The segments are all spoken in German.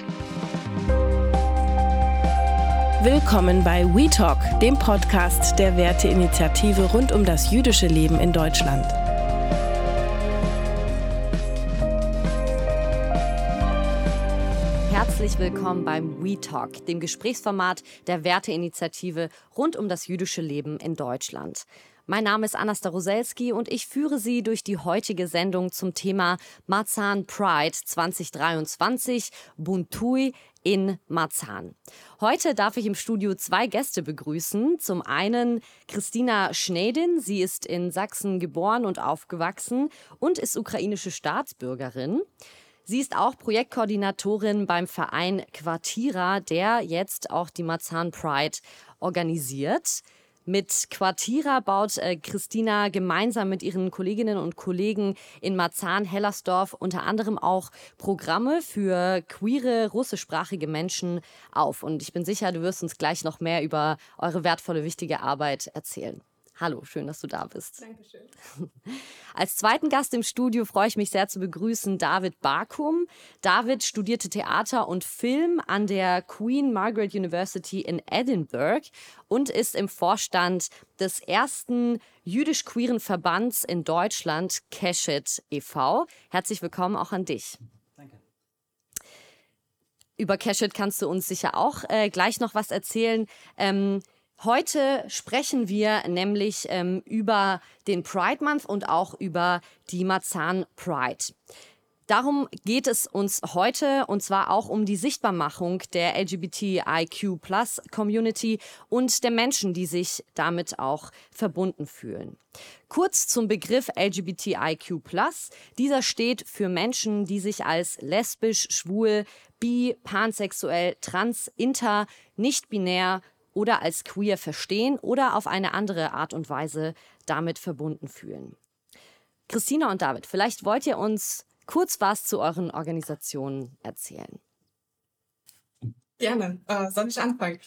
Willkommen bei WeTalk, dem Podcast der Werteinitiative rund um das jüdische Leben in Deutschland. Herzlich willkommen beim WeTalk, dem Gesprächsformat der Werteinitiative rund um das jüdische Leben in Deutschland. Mein Name ist Anna Staroselski und ich führe Sie durch die heutige Sendung zum Thema Marzahn Pride 2023 Buntui in Marzahn. Heute darf ich im Studio zwei Gäste begrüßen. Zum einen Christina Schneidin. Sie ist in Sachsen geboren und aufgewachsen und ist ukrainische Staatsbürgerin. Sie ist auch Projektkoordinatorin beim Verein Quartira, der jetzt auch die Marzahn Pride organisiert. Mit Quartira baut Christina gemeinsam mit ihren Kolleginnen und Kollegen in Marzahn-Hellersdorf unter anderem auch Programme für queere russischsprachige Menschen auf. Und ich bin sicher, du wirst uns gleich noch mehr über eure wertvolle, wichtige Arbeit erzählen. Hallo, schön, dass du da bist. Dankeschön. Als zweiten Gast im Studio freue ich mich sehr zu begrüßen David Barkum. David studierte Theater und Film an der Queen Margaret University in Edinburgh und ist im Vorstand des ersten jüdisch-queeren Verbands in Deutschland, Keshet e.V. Herzlich willkommen auch an dich. Danke. Über Keshet kannst du uns sicher auch gleich noch was erzählen. Heute sprechen wir nämlich über den Pride Month und auch über die Marzahn Pride. Darum geht es uns heute und zwar auch um die Sichtbarmachung der LGBTIQ+-Community und der Menschen, die sich damit auch verbunden fühlen. Kurz zum Begriff LGBTIQ+. Dieser steht für Menschen, die sich als lesbisch, schwul, bi, pansexuell, trans, inter, nicht-binär oder als queer verstehen oder auf eine andere Art und Weise damit verbunden fühlen. Christina und David, vielleicht wollt ihr uns kurz was zu euren Organisationen erzählen. Gerne. Soll ich anfangen?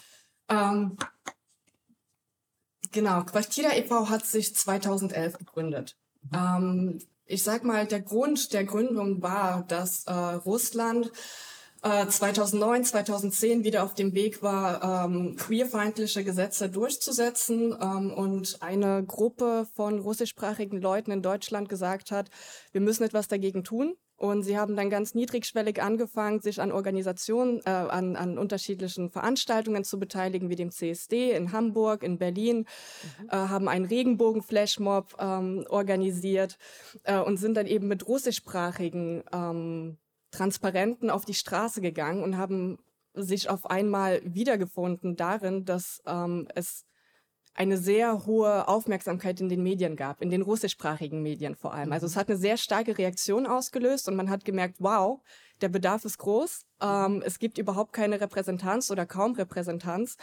Genau, Quartira e.V. hat sich 2011 gegründet. Ich sag mal, der Grund der Gründung war, dass Russland 2009, 2010 wieder auf dem Weg war, queerfeindliche Gesetze durchzusetzen und eine Gruppe von russischsprachigen Leuten in Deutschland gesagt hat, wir müssen etwas dagegen tun. Und sie haben dann ganz niedrigschwellig angefangen, sich an Organisationen, an unterschiedlichen Veranstaltungen zu beteiligen, wie dem CSD in Hamburg, in Berlin, haben einen Regenbogen-Flashmob organisiert und sind dann eben mit russischsprachigen Transparenten auf die Straße gegangen und haben sich auf einmal wiedergefunden darin, dass es eine sehr hohe Aufmerksamkeit in den Medien gab, in den russischsprachigen Medien vor allem. Also es hat eine sehr starke Reaktion ausgelöst und man hat gemerkt, wow, der Bedarf ist groß, es gibt überhaupt keine Repräsentanz oder kaum Repräsentanz.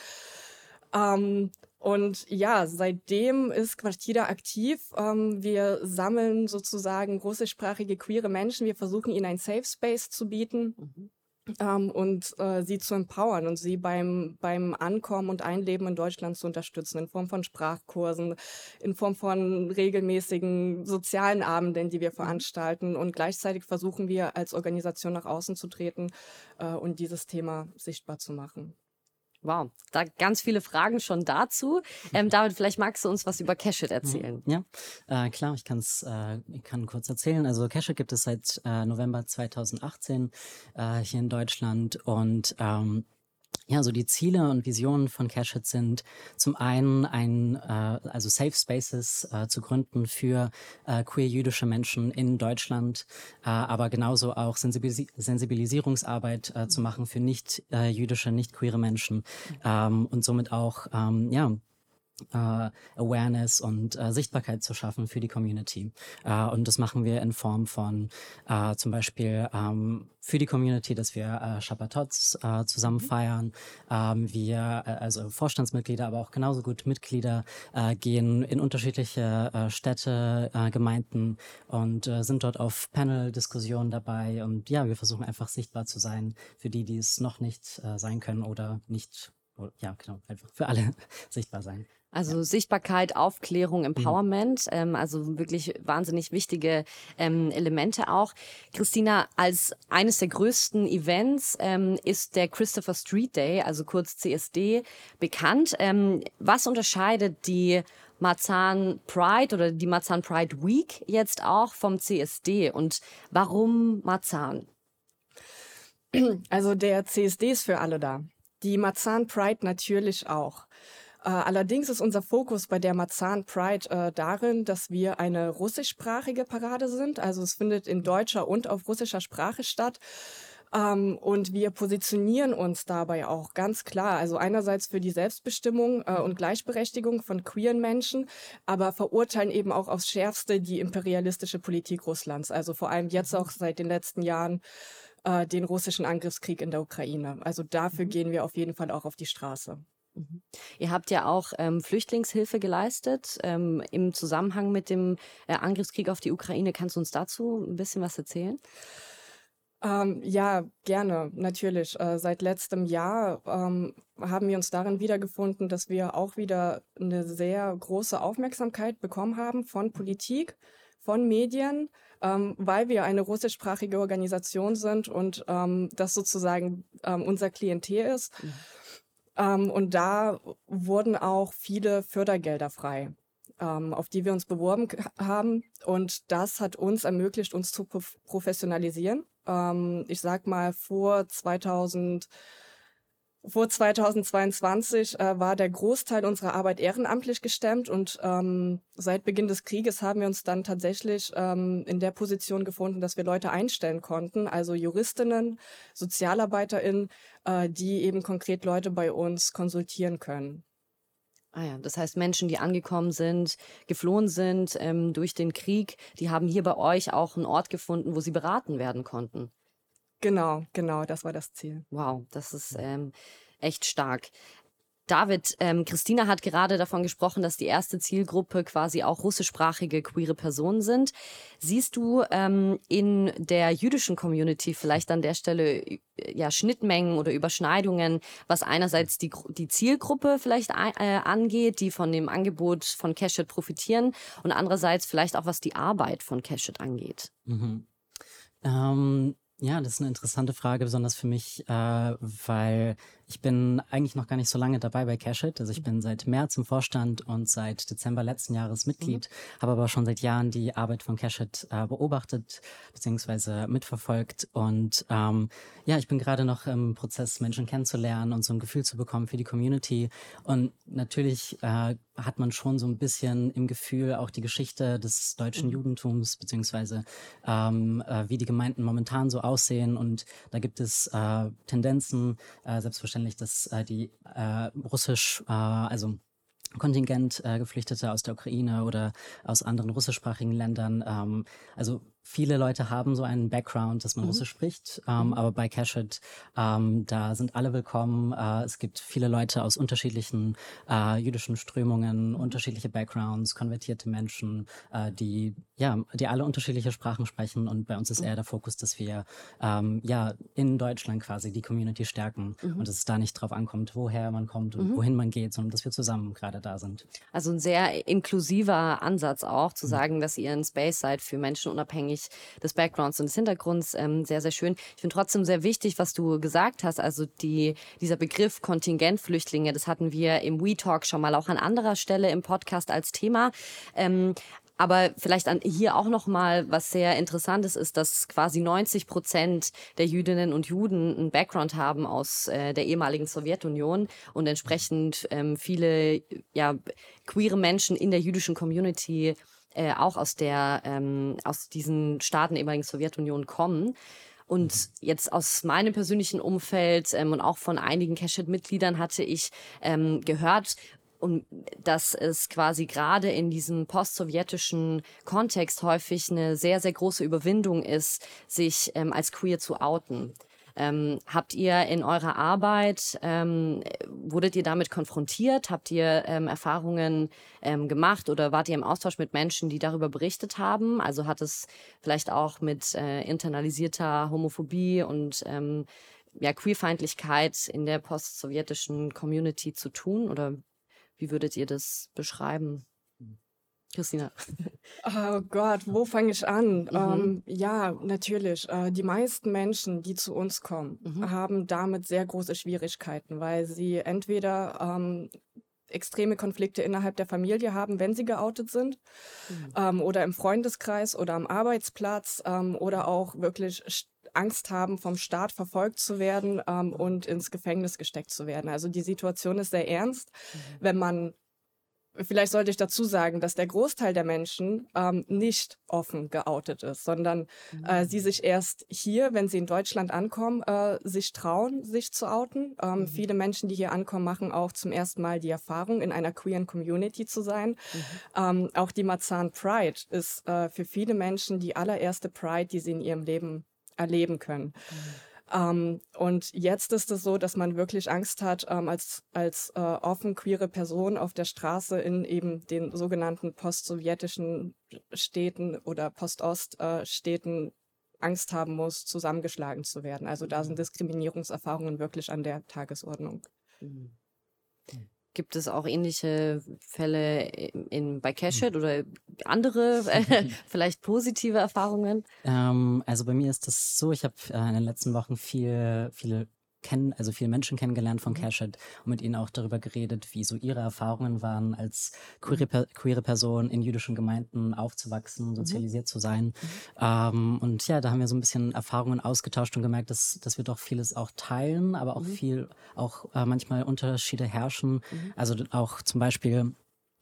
Und ja, seitdem ist Quartira aktiv. Wir sammeln sozusagen russischsprachige queere Menschen. Wir versuchen ihnen einen Safe Space zu bieten und sie zu empowern und sie beim Ankommen und Einleben in Deutschland zu unterstützen, in Form von Sprachkursen, in Form von regelmäßigen sozialen Abenden, die wir veranstalten. Und gleichzeitig versuchen wir als Organisation nach außen zu treten und dieses Thema sichtbar zu machen. Wow, da ganz viele Fragen schon dazu. David, vielleicht magst du uns was über Keshet erzählen. Ja, klar, ich kann kurz erzählen. Also Keshet gibt es seit November 2018 hier in Deutschland und ja, so die Ziele und Visionen von Keshet sind zum einen also Safe Spaces zu gründen für queer-jüdische Menschen in Deutschland, aber genauso auch Sensibilisierungsarbeit zu machen für nicht-jüdische, nicht-queere Menschen und somit auch, ja, Awareness und Sichtbarkeit zu schaffen für die Community. Und das machen wir in Form von zum Beispiel für die Community, dass wir Shabbatots zusammen feiern. Also Vorstandsmitglieder, aber auch genauso gut Mitglieder gehen in unterschiedliche Städte, Gemeinden und sind dort auf Panel-Diskussionen dabei. Und ja, wir versuchen einfach sichtbar zu sein für die es noch nicht sein können oder nicht. Ja, genau, einfach für alle sichtbar sein. Also Sichtbarkeit, Aufklärung, Empowerment, also wirklich wahnsinnig wichtige Elemente auch. Christina, als eines der größten Events ist der Christopher Street Day, also kurz CSD, bekannt. Was unterscheidet die Marzahn Pride oder die Marzahn Pride Week jetzt auch vom CSD und warum Marzahn? Also der CSD ist für alle da. Die Marzahn Pride natürlich auch. Allerdings ist unser Fokus bei der Marzahn Pride darin, dass wir eine russischsprachige Parade sind. Also es findet in deutscher und auf russischer Sprache statt. Und wir positionieren uns dabei auch ganz klar. Also einerseits für die Selbstbestimmung und Gleichberechtigung von queeren Menschen, aber verurteilen eben auch aufs Schärfste die imperialistische Politik Russlands. Also vor allem jetzt auch seit den letzten Jahren den russischen Angriffskrieg in der Ukraine. Also dafür gehen wir auf jeden Fall auch auf die Straße. Ihr habt ja auch Flüchtlingshilfe geleistet im Zusammenhang mit dem Angriffskrieg auf die Ukraine. Kannst du uns dazu ein bisschen was erzählen? Ja, gerne, natürlich. Seit letztem Jahr haben wir uns darin wiedergefunden, dass wir auch wieder eine sehr große Aufmerksamkeit bekommen haben von Politik, von Medien, weil wir eine russischsprachige Organisation sind und das sozusagen unser Klientel ist. Und da wurden auch viele Fördergelder frei, auf die wir uns beworben haben. Und das hat uns ermöglicht, uns zu professionalisieren. Ich sag mal, vor 2022 war der Großteil unserer Arbeit ehrenamtlich gestemmt und seit Beginn des Krieges haben wir uns dann tatsächlich in der Position gefunden, dass wir Leute einstellen konnten, also Juristinnen, SozialarbeiterInnen, die eben konkret Leute bei uns konsultieren können. Ah ja, das heißt Menschen, die angekommen sind, geflohen sind durch den Krieg, die haben hier bei euch auch einen Ort gefunden, wo sie beraten werden konnten. Genau, das war das Ziel. Wow, das ist echt stark. David, Christina hat gerade davon gesprochen, dass die erste Zielgruppe quasi auch russischsprachige queere Personen sind. Siehst du in der jüdischen Community vielleicht an der Stelle Schnittmengen oder Überschneidungen, was einerseits die Zielgruppe vielleicht angeht, die von dem Angebot von Keshet profitieren und andererseits vielleicht auch, was die Arbeit von Keshet angeht? Ja, das ist eine interessante Frage, besonders für mich, weil ich bin eigentlich noch gar nicht so lange dabei bei Keshet. Also ich bin seit März im Vorstand und seit Dezember letzten Jahres Mitglied, habe aber schon seit Jahren die Arbeit von Keshet beobachtet bzw. mitverfolgt. Und ich bin gerade noch im Prozess, Menschen kennenzulernen und so ein Gefühl zu bekommen für die Community. Und natürlich hat man schon so ein bisschen im Gefühl auch die Geschichte des deutschen Judentums beziehungsweise wie die Gemeinden momentan so aussehen. Und da gibt es Tendenzen, selbstverständlich, dass die Kontingent Geflüchtete aus der Ukraine oder aus anderen russischsprachigen Ländern. Also viele Leute haben so einen Background, dass man Russisch spricht, aber bei Keshet, da sind alle willkommen. Es gibt viele Leute aus unterschiedlichen jüdischen Strömungen, unterschiedliche Backgrounds, konvertierte Menschen, die alle unterschiedliche Sprachen sprechen. Und bei uns ist eher der Fokus, dass wir in Deutschland quasi die Community stärken und dass es da nicht drauf ankommt, woher man kommt und wohin man geht, sondern dass wir zusammen gerade da sind. Also ein sehr inklusiver Ansatz auch, zu sagen, dass ihr ein Space seid für Menschen unabhängig des Backgrounds und des Hintergrunds. Sehr, sehr schön. Ich finde trotzdem sehr wichtig, was du gesagt hast. Also dieser Begriff Kontingentflüchtlinge, das hatten wir im WeTalk schon mal auch an anderer Stelle im Podcast als Thema. Aber vielleicht hier auch noch mal, was sehr interessant ist, dass quasi 90% der Jüdinnen und Juden einen Background haben aus der ehemaligen Sowjetunion und entsprechend viele queere Menschen in der jüdischen Community auch aus diesen Staaten der ehemaligen Sowjetunion kommen. Und jetzt aus meinem persönlichen Umfeld und auch von einigen Keshet-Mitgliedern hatte ich gehört, und dass es quasi gerade in diesem post-sowjetischen Kontext häufig eine sehr, sehr große Überwindung ist, sich als queer zu outen. Habt ihr in eurer Arbeit, wurdet ihr damit konfrontiert? Habt ihr Erfahrungen gemacht oder wart ihr im Austausch mit Menschen, die darüber berichtet haben? Also hat es vielleicht auch mit internalisierter Homophobie und Queerfeindlichkeit in der post-sowjetischen Community zu tun? Oder Wie würdet ihr das beschreiben? Christina. Oh Gott, wo fange ich an? Ja, natürlich. Die meisten Menschen, die zu uns kommen, haben damit sehr große Schwierigkeiten, weil sie entweder extreme Konflikte innerhalb der Familie haben, wenn sie geoutet sind, oder im Freundeskreis oder am Arbeitsplatz, oder auch wirklich Angst haben, vom Staat verfolgt zu werden und ins Gefängnis gesteckt zu werden. Also die Situation ist sehr ernst, wenn man Vielleicht sollte ich dazu sagen, dass der Großteil der Menschen nicht offen geoutet ist, sondern sie sich erst hier, wenn sie in Deutschland ankommen, sich trauen, sich zu outen. Viele Menschen, die hier ankommen, machen auch zum ersten Mal die Erfahrung, in einer queeren Community zu sein. Auch die Marzahn Pride ist für viele Menschen die allererste Pride, die sie in ihrem Leben erleben können. Und jetzt ist es so, dass man wirklich Angst hat, als offen queere Person auf der Straße in eben den sogenannten postsowjetischen Städten oder Postoststädten Angst haben muss, zusammengeschlagen zu werden. Also da sind Diskriminierungserfahrungen wirklich an der Tagesordnung. Gibt es auch ähnliche Fälle bei Keshet oder andere, vielleicht positive Erfahrungen? Also bei mir ist das so, ich habe in den letzten Wochen viele Menschen kennengelernt von Keshet und mit ihnen auch darüber geredet, wie so ihre Erfahrungen waren, als queere Person in jüdischen Gemeinden aufzuwachsen, sozialisiert zu sein. Und ja, da haben wir so ein bisschen Erfahrungen ausgetauscht und gemerkt, dass wir doch vieles auch teilen, aber auch manchmal Unterschiede herrschen. Also auch zum Beispiel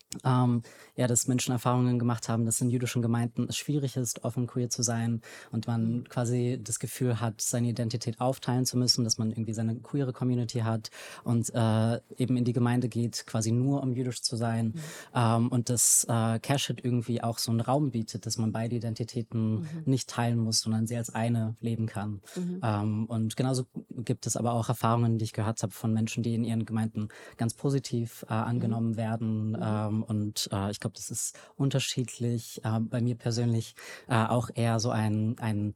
dass Menschen Erfahrungen gemacht haben, dass in jüdischen Gemeinden es schwierig ist, offen queer zu sein und man quasi das Gefühl hat, seine Identität aufteilen zu müssen, dass man irgendwie seine queere Community hat und eben in die Gemeinde geht, quasi nur um jüdisch zu sein. Und dass Keshet irgendwie auch so einen Raum bietet, dass man beide Identitäten nicht teilen muss, sondern sie als eine leben kann. Und genauso gibt es aber auch Erfahrungen, die ich gehört habe von Menschen, die in ihren Gemeinden ganz positiv angenommen werden. Und ich glaube, das ist unterschiedlich. Bei mir persönlich auch eher so eine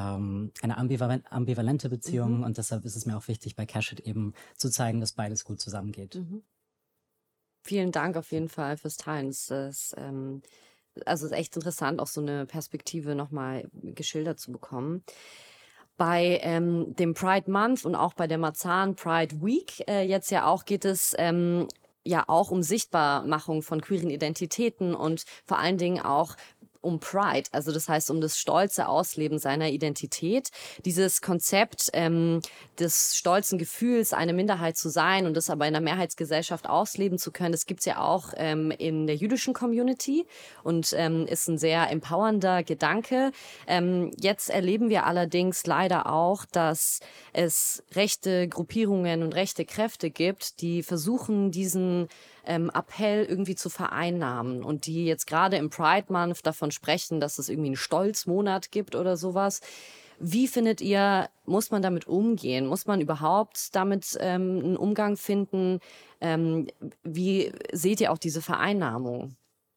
ambivalente Beziehung. Und deshalb ist es mir auch wichtig, bei Keshet eben zu zeigen, dass beides gut zusammengeht. Vielen Dank auf jeden Fall fürs Teilen. Es ist echt interessant, auch so eine Perspektive nochmal geschildert zu bekommen. Bei dem Pride Month und auch bei der Marzahn Pride Week jetzt ja auch geht es ja auch um Sichtbarmachung von queeren Identitäten und vor allen Dingen auch um Pride, also das heißt um das stolze Ausleben seiner Identität. Dieses Konzept des stolzen Gefühls, eine Minderheit zu sein und das aber in der Mehrheitsgesellschaft ausleben zu können, das gibt's ja auch in der jüdischen Community und ist ein sehr empowernder Gedanke. Jetzt erleben wir allerdings leider auch, dass es rechte Gruppierungen und rechte Kräfte gibt, die versuchen, diesen Appell irgendwie zu vereinnahmen und die jetzt gerade im Pride Month davon sprechen, dass es irgendwie einen Stolzmonat gibt oder sowas. Wie findet ihr, muss man damit umgehen? Muss man überhaupt damit einen Umgang finden? Wie seht ihr auch diese Vereinnahmung?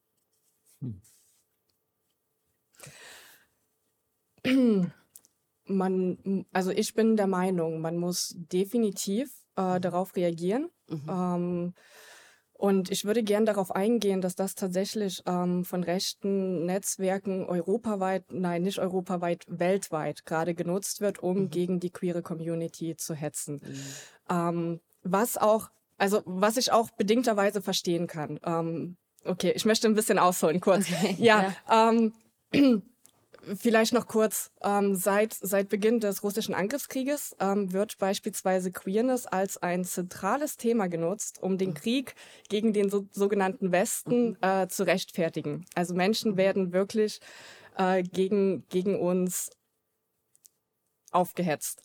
Also ich bin der Meinung, man muss definitiv darauf reagieren. Und ich würde gern darauf eingehen, dass das tatsächlich von rechten Netzwerken weltweit gerade genutzt wird, um gegen die queere Community zu hetzen. Was ich auch bedingterweise verstehen kann. Okay, ich möchte ein bisschen ausholen kurz. Okay, ja. Vielleicht noch kurz, seit Beginn des russischen Angriffskrieges wird beispielsweise Queerness als ein zentrales Thema genutzt, um den Krieg gegen den sogenannten Westen zu rechtfertigen. Also Menschen werden wirklich gegen uns aufgehetzt.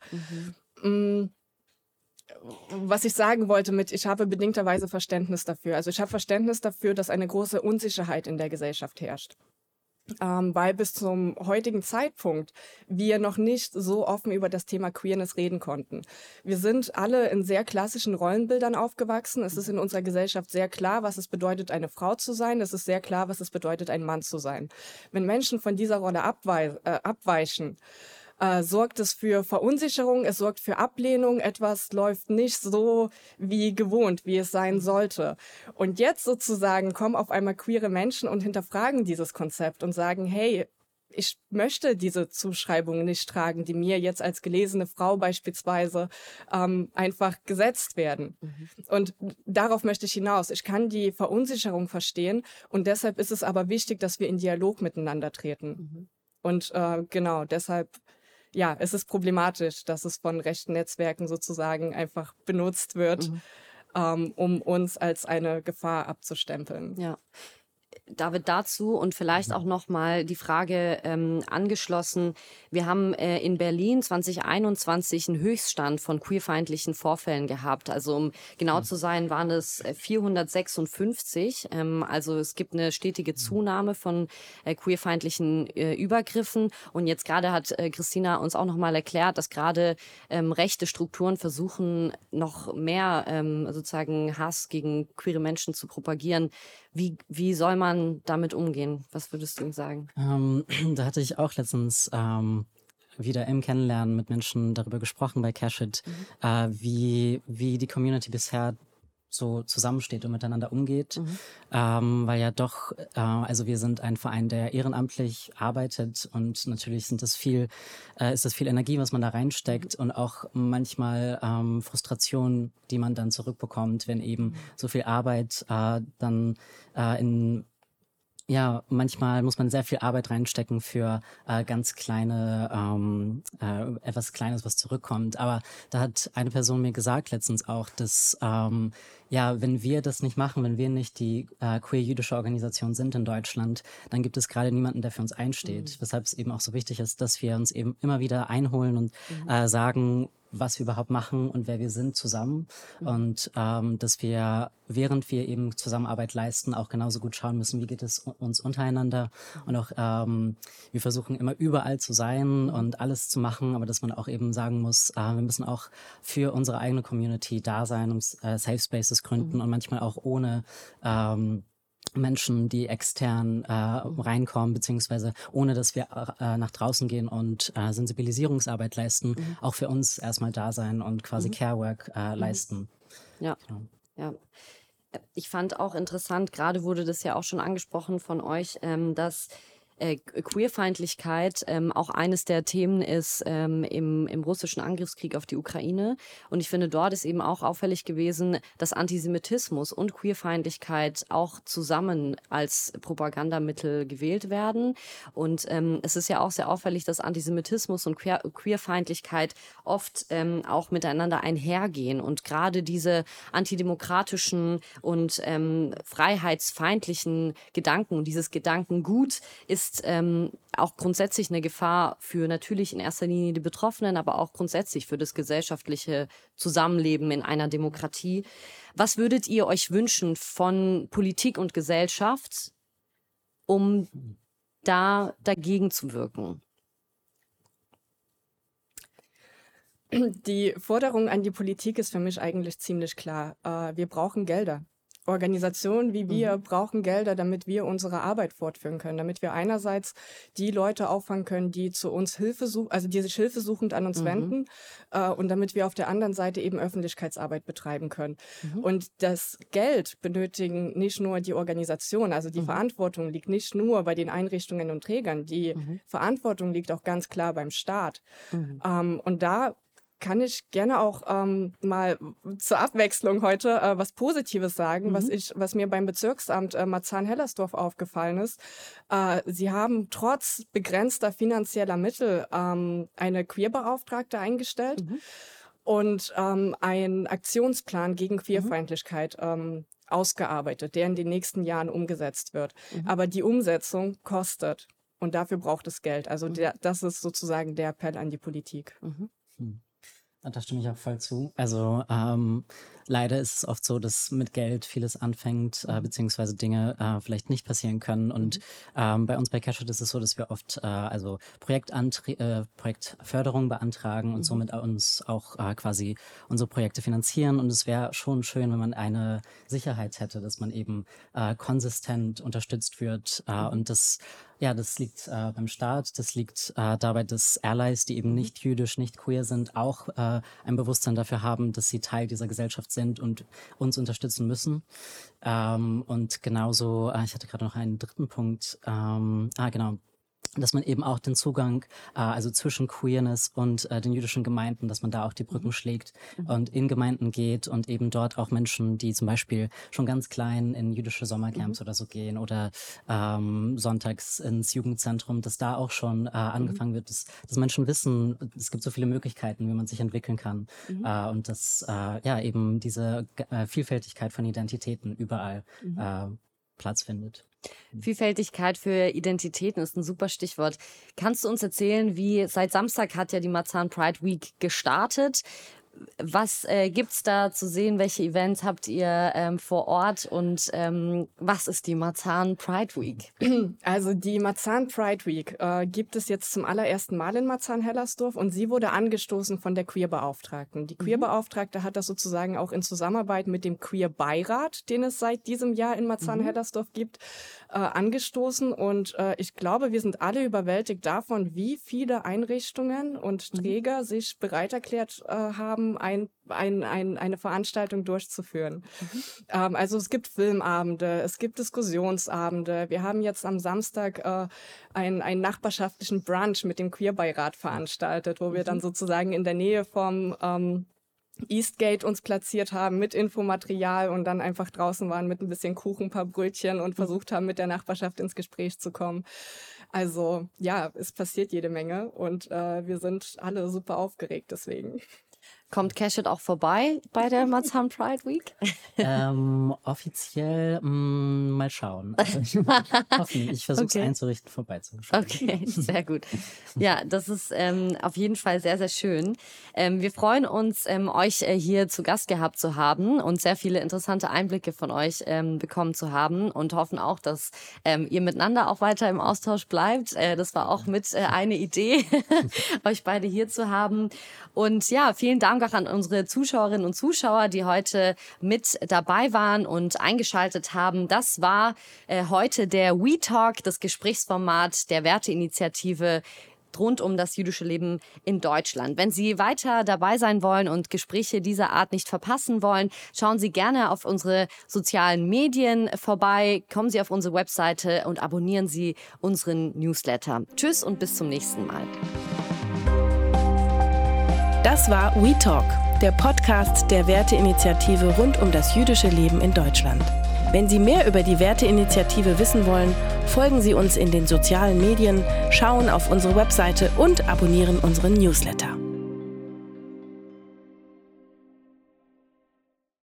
Was ich sagen wollte ich habe bedingterweise Verständnis dafür. Also ich habe Verständnis dafür, dass eine große Unsicherheit in der Gesellschaft herrscht. Weil bis zum heutigen Zeitpunkt wir noch nicht so offen über das Thema Queerness reden konnten. Wir sind alle in sehr klassischen Rollenbildern aufgewachsen. Es ist in unserer Gesellschaft sehr klar, was es bedeutet, eine Frau zu sein. Es ist sehr klar, was es bedeutet, ein Mann zu sein. Wenn Menschen von dieser Rolle abweichen, sorgt es für Verunsicherung, es sorgt für Ablehnung, etwas läuft nicht so wie gewohnt, wie es sein sollte. Und jetzt sozusagen kommen auf einmal queere Menschen und hinterfragen dieses Konzept und sagen, hey, ich möchte diese Zuschreibungen nicht tragen, die mir jetzt als gelesene Frau beispielsweise einfach gesetzt werden. Und darauf möchte ich hinaus. Ich kann die Verunsicherung verstehen und deshalb ist es aber wichtig, dass wir in Dialog miteinander treten. Und genau, deshalb, ja, es ist problematisch, dass es von rechten Netzwerken sozusagen einfach benutzt wird, um uns als eine Gefahr abzustempeln. Ja. David, dazu und vielleicht auch nochmal die Frage angeschlossen. Wir haben in Berlin 2021 einen Höchststand von queerfeindlichen Vorfällen gehabt. Also um genau zu sein, waren es 456. Also es gibt eine stetige Zunahme von queerfeindlichen Übergriffen. Und jetzt gerade hat Christina uns auch nochmal erklärt, dass gerade rechte Strukturen versuchen, noch mehr sozusagen Hass gegen queere Menschen zu propagieren. Wie soll man damit umgehen? Was würdest du ihm sagen? Da hatte ich auch letztens wieder im Kennenlernen mit Menschen darüber gesprochen bei Cashit, wie die Community bisher so zusammensteht und miteinander umgeht, weil ja doch, also wir sind ein Verein, der ehrenamtlich arbeitet und natürlich ist das viel Energie, was man da reinsteckt und auch manchmal Frustration, die man dann zurückbekommt, wenn eben so viel Arbeit dann manchmal muss man sehr viel Arbeit reinstecken für ganz kleine, etwas Kleines, was zurückkommt. Aber da hat eine Person mir gesagt letztens auch, dass wenn wir das nicht machen, wenn wir nicht die queer-jüdische Organisation sind in Deutschland, dann gibt es gerade niemanden, der für uns einsteht. Weshalb es eben auch so wichtig ist, dass wir uns eben immer wieder einholen und sagen, was wir überhaupt machen und wer wir sind zusammen und dass wir, während wir eben Zusammenarbeit leisten, auch genauso gut schauen müssen, wie geht es uns untereinander und auch wir versuchen immer überall zu sein und alles zu machen, aber dass man auch eben sagen muss, wir müssen auch für unsere eigene Community da sein, um Safe Spaces gründen und manchmal auch ohne Menschen, die extern reinkommen, beziehungsweise ohne, dass wir nach draußen gehen und Sensibilisierungsarbeit leisten, auch für uns erstmal da sein und quasi Carework leisten. Ja, genau. Ja. Ich fand auch interessant, gerade wurde das ja auch schon angesprochen von euch, dass Queerfeindlichkeit auch eines der Themen ist im russischen Angriffskrieg auf die Ukraine. Und ich finde, dort ist eben auch auffällig gewesen, dass Antisemitismus und Queerfeindlichkeit auch zusammen als Propagandamittel gewählt werden. Und es ist ja auch sehr auffällig, dass Antisemitismus und Queerfeindlichkeit oft auch miteinander einhergehen. Und gerade diese antidemokratischen und freiheitsfeindlichen Gedanken und dieses Gedankengut ist auch grundsätzlich eine Gefahr für natürlich in erster Linie die Betroffenen, aber auch grundsätzlich für das gesellschaftliche Zusammenleben in einer Demokratie. Was würdet ihr euch wünschen von Politik und Gesellschaft, um da dagegen zu wirken? Die Forderung an die Politik ist für mich eigentlich ziemlich klar. Wir brauchen Gelder. Organisationen wie wir brauchen Gelder, damit wir unsere Arbeit fortführen können, damit wir einerseits die Leute auffangen können, die zu uns Hilfe suchen, also die sich hilfesuchend an uns wenden, und damit wir auf der anderen Seite eben Öffentlichkeitsarbeit betreiben können. Und das Geld benötigen nicht nur die Organisationen, also die Verantwortung liegt nicht nur bei den Einrichtungen und Trägern, die Verantwortung liegt auch ganz klar beim Staat. Und da kann ich gerne auch mal zur Abwechslung heute was Positives sagen, was mir beim Bezirksamt Marzahn-Hellersdorf aufgefallen ist. Sie haben trotz begrenzter finanzieller Mittel eine Queerbeauftragte eingestellt und einen Aktionsplan gegen Queerfeindlichkeit ausgearbeitet, der in den nächsten Jahren umgesetzt wird. Aber die Umsetzung kostet und dafür braucht es Geld. Also das ist sozusagen der Appell an die Politik. Da stimme ich auch voll zu. Also leider ist es oft so, dass mit Geld vieles anfängt, beziehungsweise Dinge vielleicht nicht passieren können. Und bei uns bei Cashit ist es so, dass wir oft also Projektförderung beantragen und somit uns auch quasi unsere Projekte finanzieren. Und es wäre schon schön, wenn man eine Sicherheit hätte, dass man eben konsistent unterstützt wird. Und das liegt beim Staat, das liegt dabei, dass Allies, die eben nicht jüdisch, nicht queer sind, auch ein Bewusstsein dafür haben, dass sie Teil dieser Gesellschaft sind und uns unterstützen müssen. Und genauso, ich hatte gerade noch einen dritten Punkt, genau, dass man eben auch den Zugang, also zwischen Queerness und den jüdischen Gemeinden, dass man da auch die Brücken schlägt und in Gemeinden geht und eben dort auch Menschen, die zum Beispiel schon ganz klein in jüdische Sommercamps oder so gehen oder sonntags ins Jugendzentrum, dass da auch schon angefangen wird, dass Menschen wissen, es gibt so viele Möglichkeiten, wie man sich entwickeln kann und dass eben diese Vielfältigkeit von Identitäten überall Platz findet. Vielfältigkeit für Identitäten ist ein super Stichwort. Kannst du uns erzählen, wie seit Samstag hat ja die Marzahn Pride Week gestartet? Was gibt's da zu sehen? Welche Events habt ihr vor Ort? Und was ist die Marzahn Pride Week? Also die Marzahn Pride Week gibt es jetzt zum allerersten Mal in Marzahn-Hellersdorf und sie wurde angestoßen von der Queer-Beauftragten. Die Queer-Beauftragte hat das sozusagen auch in Zusammenarbeit mit dem Queer-Beirat, den es seit diesem Jahr in Marzahn-Hellersdorf gibt, angestoßen. Und ich glaube, wir sind alle überwältigt davon, wie viele Einrichtungen und Träger sich bereit erklärt haben, eine Veranstaltung durchzuführen. Also es gibt Filmabende, es gibt Diskussionsabende. Wir haben jetzt am Samstag einen nachbarschaftlichen Brunch mit dem Queerbeirat veranstaltet, wo wir dann sozusagen in der Nähe vom Eastgate uns platziert haben mit Infomaterial und dann einfach draußen waren mit ein bisschen Kuchen, ein paar Brötchen und versucht haben, mit der Nachbarschaft ins Gespräch zu kommen. Also ja, es passiert jede Menge und wir sind alle super aufgeregt deswegen. Kommt Cashit auch vorbei bei der Marzahn Pride Week? Offiziell mal schauen. Also, ich versuche es einzurichten, vorbeizuschauen. Okay, sehr gut. Ja, das ist auf jeden Fall sehr, sehr schön. Wir freuen uns, euch hier zu Gast gehabt zu haben und sehr viele interessante Einblicke von euch bekommen zu haben und hoffen auch, dass ihr miteinander auch weiter im Austausch bleibt. Das war auch mit eine Idee, euch beide hier zu haben. Und ja, vielen Dank auch an unsere Zuschauerinnen und Zuschauer, die heute mit dabei waren und eingeschaltet haben. Das war heute der WeTalk, das Gesprächsformat der Werteinitiative rund um das jüdische Leben in Deutschland. Wenn Sie weiter dabei sein wollen und Gespräche dieser Art nicht verpassen wollen, schauen Sie gerne auf unsere sozialen Medien vorbei, kommen Sie auf unsere Webseite und abonnieren Sie unseren Newsletter. Tschüss und bis zum nächsten Mal. Das war WeTalk, der Podcast der Werteinitiative rund um das jüdische Leben in Deutschland. Wenn Sie mehr über die Werteinitiative wissen wollen, folgen Sie uns in den sozialen Medien, schauen auf unsere Webseite und abonnieren unseren Newsletter.